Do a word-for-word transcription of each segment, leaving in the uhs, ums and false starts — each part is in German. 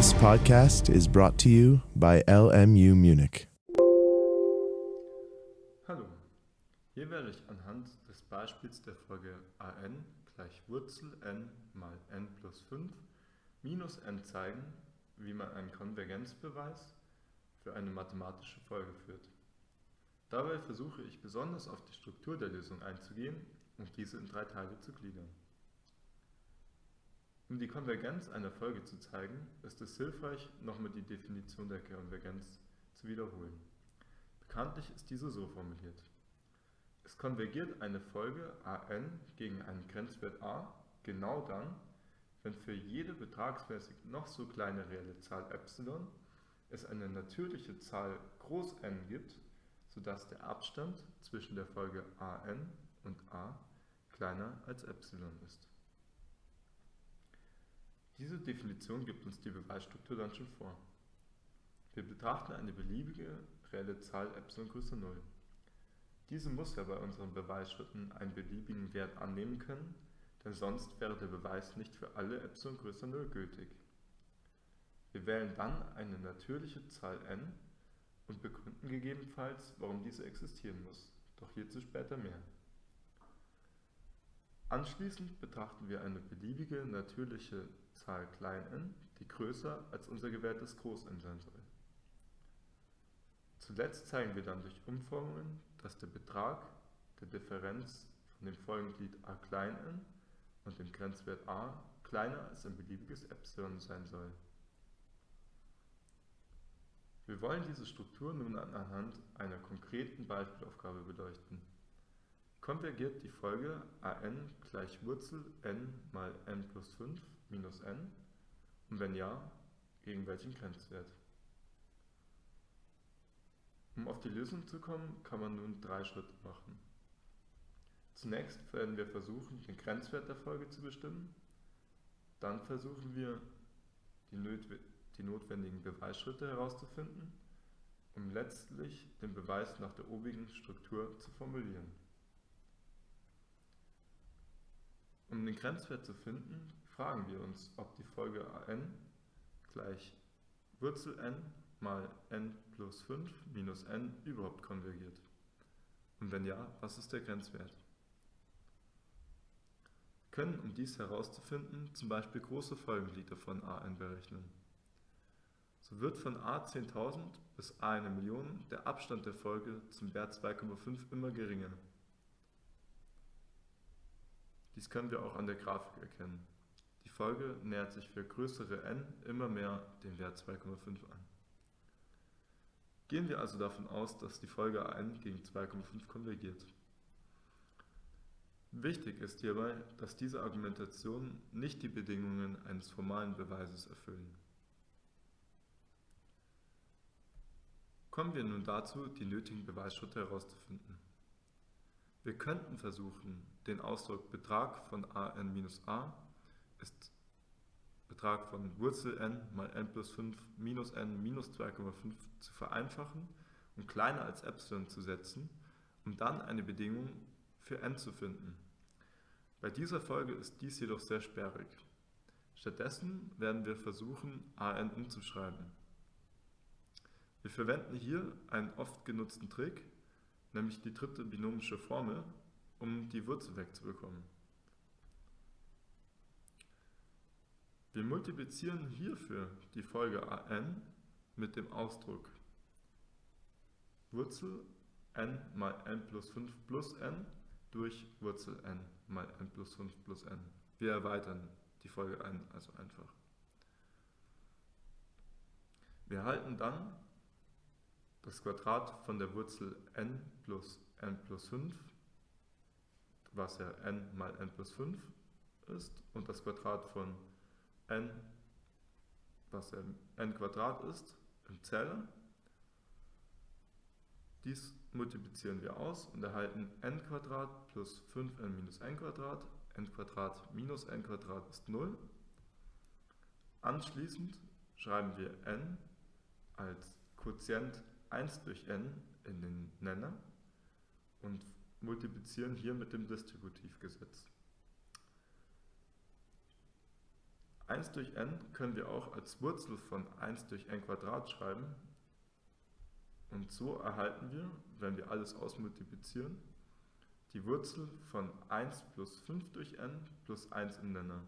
This podcast is brought to you by L M U Munich. Hallo, hier werde ich anhand des Beispiels der Folge a n gleich Wurzel n mal n plus fünf minus n zeigen, wie man einen Konvergenzbeweis für eine mathematische Folge führt. Dabei versuche ich besonders auf die Struktur der Lösung einzugehen und diese in drei Teile zu gliedern. Um die Konvergenz einer Folge zu zeigen, ist es hilfreich, nochmal die Definition der Konvergenz zu wiederholen. Bekanntlich ist diese so formuliert: Es konvergiert eine Folge a n gegen einen Grenzwert a genau dann, wenn für jede betragsmäßig noch so kleine reelle Zahl epsilon es eine natürliche Zahl groß N gibt, sodass der Abstand zwischen der Folge a n und a kleiner als epsilon ist. Diese Definition gibt uns die Beweisstruktur dann schon vor. Wir betrachten eine beliebige reelle Zahl epsilon größer null. Diese muss ja bei unseren Beweisschritten einen beliebigen Wert annehmen können, denn sonst wäre der Beweis nicht für alle epsilon größer null gültig. Wir wählen dann eine natürliche Zahl n und begründen gegebenenfalls, warum diese existieren muss, doch hierzu später mehr. Anschließend betrachten wir eine beliebige natürliche Zahl n, die größer als unser gewähltes Groß N sein soll. Zuletzt zeigen wir dann durch Umformungen, dass der Betrag der Differenz von dem Folgenglied a n und dem Grenzwert a kleiner als ein beliebiges Epsilon sein soll. Wir wollen diese Struktur nun anhand einer konkreten Beispielaufgabe beleuchten. Konvergiert die Folge a n gleich Wurzel n mal n plus fünf minus n und wenn ja, gegen welchen Grenzwert? Um auf die Lösung zu kommen, kann man nun drei Schritte machen. Zunächst werden wir versuchen, den Grenzwert der Folge zu bestimmen. Dann versuchen wir, die, nöt- die notwendigen Beweisschritte herauszufinden, um letztlich den Beweis nach der obigen Struktur zu formulieren. Um den Grenzwert zu finden, fragen wir uns, ob die Folge a n gleich Wurzel n mal n plus fünf minus n überhaupt konvergiert. Und wenn ja, was ist der Grenzwert? Wir können, um dies herauszufinden, zum Beispiel große Folgenglieder von a n berechnen. So wird von a zehntausend bis a eine Million der Abstand der Folge zum Wert zwei Komma fünf immer geringer. Dies können wir auch an der Grafik erkennen. Die Folge nähert sich für größere n immer mehr dem Wert zwei Komma fünf an. Gehen wir also davon aus, dass die Folge a n gegen zwei Komma fünf konvergiert. Wichtig ist hierbei, dass diese Argumentationen nicht die Bedingungen eines formalen Beweises erfüllen. Kommen wir nun dazu, die nötigen Beweisschritte herauszufinden. Wir könnten versuchen, den Ausdruck Betrag von a n minus a ist Betrag von Wurzel n mal n plus fünf minus n minus zwei Komma fünf zu vereinfachen und kleiner als epsilon zu setzen, um dann eine Bedingung für n zu finden. Bei dieser Folge ist dies jedoch sehr sperrig. Stattdessen werden wir versuchen, a n umzuschreiben. Wir verwenden hier einen oft genutzten Trick, nämlich die dritte binomische Formel, um die Wurzel wegzubekommen. Wir multiplizieren hierfür die Folge a n mit dem Ausdruck Wurzel n mal n plus fünf plus n durch Wurzel n mal n plus fünf plus n. Wir erweitern die Folge n also einfach. Wir erhalten dann das Quadrat von der Wurzel n plus n plus fünf, was ja n mal n plus fünf ist, und das Quadrat von n, was ja n Quadrat ist, im Zähler. Dies multiplizieren wir aus und erhalten n Quadrat plus fünf n minus n Quadrat. N Quadrat minus n Quadrat ist null. Anschließend schreiben wir n als Quotient eins durch n in den Nenner und multiplizieren hier mit dem Distributivgesetz. eins durch n können wir auch als Wurzel von eins durch n Quadrat schreiben. Und so erhalten wir, wenn wir alles ausmultiplizieren, die Wurzel von eins plus fünf durch n plus eins im Nenner.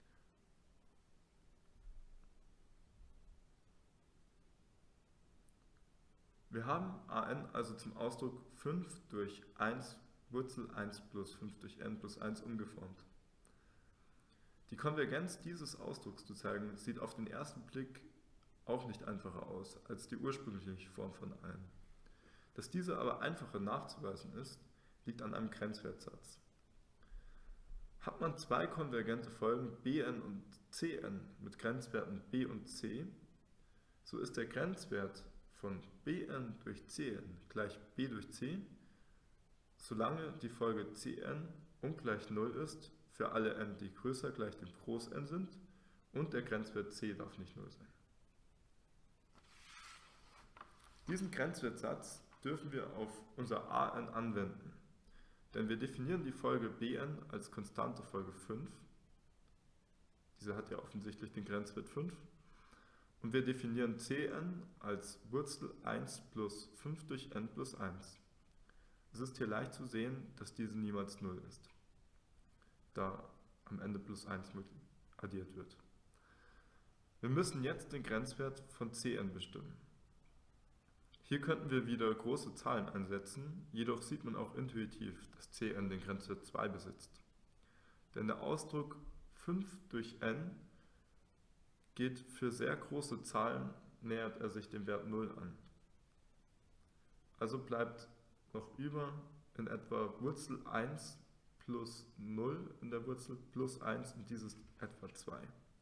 Wir haben an also zum Ausdruck fünf durch eins Wurzel eins plus fünf durch n plus eins umgeformt. Die Konvergenz dieses Ausdrucks zu zeigen, sieht auf den ersten Blick auch nicht einfacher aus als die ursprüngliche Form von n. Dass diese aber einfacher nachzuweisen ist, liegt an einem Grenzwertsatz. Hat man zwei konvergente Folgen Bn und Cn mit Grenzwerten b und c, so ist der Grenzwert von Bn durch Cn gleich b durch c, solange die Folge Cn ungleich null ist für alle n, die größer gleich dem Groß N sind, und der Grenzwert c darf nicht null sein. Diesen Grenzwertsatz dürfen wir auf unser An anwenden, denn wir definieren die Folge Bn als konstante Folge fünf, diese hat ja offensichtlich den Grenzwert fünf, und wir definieren Cn als Wurzel eins plus fünf durch n plus eins. Es ist hier leicht zu sehen, dass diese niemals null ist, da am Ende plus eins addiert wird. Wir müssen jetzt den Grenzwert von Cn bestimmen. Hier könnten wir wieder große Zahlen einsetzen, jedoch sieht man auch intuitiv, dass Cn den Grenzwert zwei besitzt. Denn der Ausdruck fünf durch n geht für sehr große Zahlen, nähert er sich dem Wert null an. Also bleibt noch über in etwa Wurzel eins plus null in der Wurzel plus eins und dieses etwa zwei.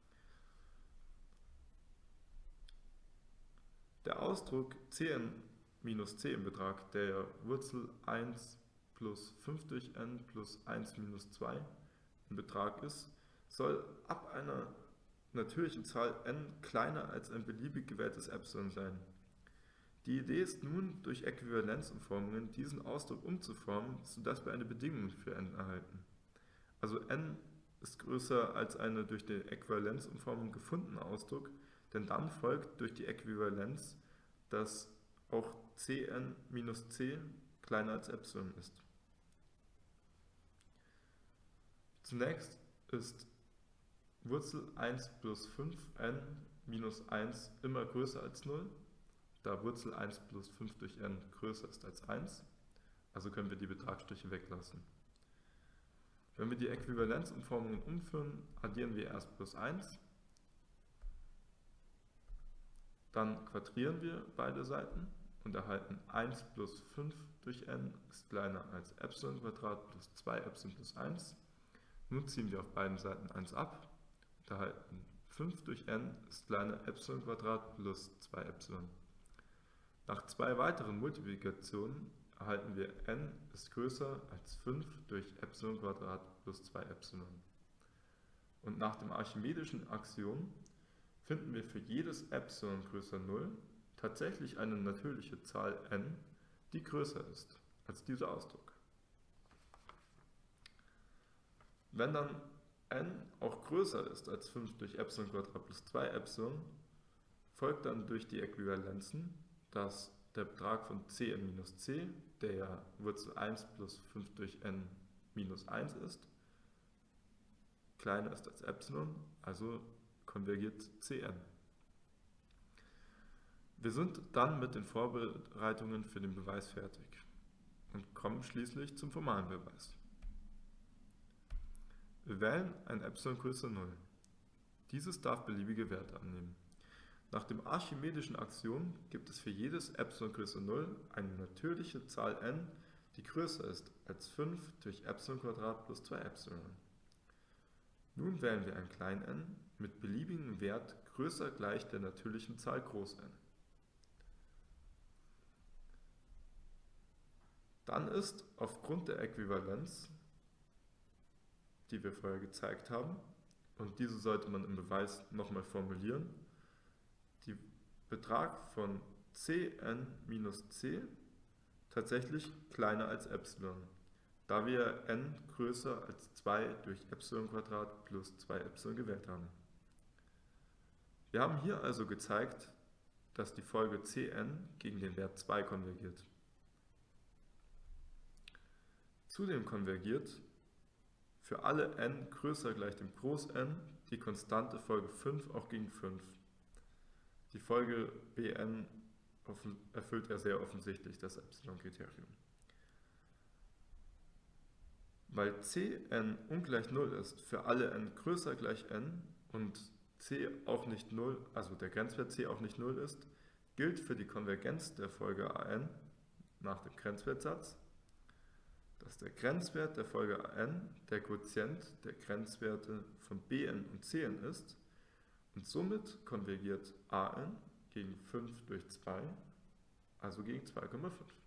Der Ausdruck Cn minus c im Betrag, der ja Wurzel eins plus fünf durch n plus eins minus zwei im Betrag ist, soll ab einer natürlichen Zahl n kleiner als ein beliebig gewähltes Epsilon sein. Die Idee ist nun, durch Äquivalenzumformungen diesen Ausdruck umzuformen, sodass wir eine Bedingung für n erhalten. Also n ist größer als eine durch die Äquivalenzumformung gefundene Ausdruck, denn dann folgt durch die Äquivalenz, dass auch Cn minus c kleiner als Epsilon ist. Zunächst ist Wurzel eins plus fünf n minus eins immer größer als null, da Wurzel eins plus fünf durch n größer ist als eins, also können wir die Betragsstriche weglassen. Wenn wir die Äquivalenzumformungen umführen, addieren wir erst plus eins, dann quadrieren wir beide Seiten und erhalten eins plus fünf durch n ist kleiner als Epsilon Quadrat plus zwei Epsilon plus eins. Nun ziehen wir auf beiden Seiten eins ab und erhalten fünf durch n ist kleiner Epsilon Quadrat plus zwei Epsilon. Nach zwei weiteren Multiplikationen erhalten wir n ist größer als fünf durch Epsilon Quadrat plus zwei Epsilon. Und nach dem archimedischen Axiom finden wir für jedes Epsilon größer null tatsächlich eine natürliche Zahl n, die größer ist als dieser Ausdruck. Wenn dann n auch größer ist als fünf durch Epsilon Quadrat plus zwei Epsilon, folgt dann durch die Äquivalenzen, dass der Betrag von Cn minus c, der ja Wurzel eins plus fünf durch n minus eins ist, kleiner ist als Epsilon, also konvergiert Cn. Wir sind dann mit den Vorbereitungen für den Beweis fertig und kommen schließlich zum formalen Beweis. Wir wählen ein Epsilon größer null. Dieses darf beliebige Werte annehmen. Nach dem archimedischen Axiom gibt es für jedes Epsilon größer null eine natürliche Zahl n, die größer ist als fünf durch Epsilon Quadrat plus zwei Epsilon. Nun wählen wir ein klein n mit beliebigem Wert größer gleich der natürlichen Zahl groß n. Dann ist aufgrund der Äquivalenz, die wir vorher gezeigt haben, und diese sollte man im Beweis nochmal formulieren, der Betrag von Cn minus c tatsächlich kleiner als Epsilon, da wir n größer als zwei durch Epsilon Quadrat plus zwei Epsilon gewählt haben. Wir haben hier also gezeigt, dass die Folge Cn gegen den Wert zwei konvergiert. Zudem konvergiert für alle n größer gleich dem Groß N die konstante Folge fünf auch gegen fünf. Die Folge Bn erfüllt ja sehr offensichtlich das Epsilon-Kriterium. Weil Cn ungleich null ist für alle n größer gleich n und c auch nicht null, also der Grenzwert c auch nicht null ist, gilt für die Konvergenz der Folge an nach dem Grenzwertsatz, dass der Grenzwert der Folge an der Quotient der Grenzwerte von Bn und Cn ist und somit konvergiert an gegen fünf durch zwei, also gegen zwei Komma fünf.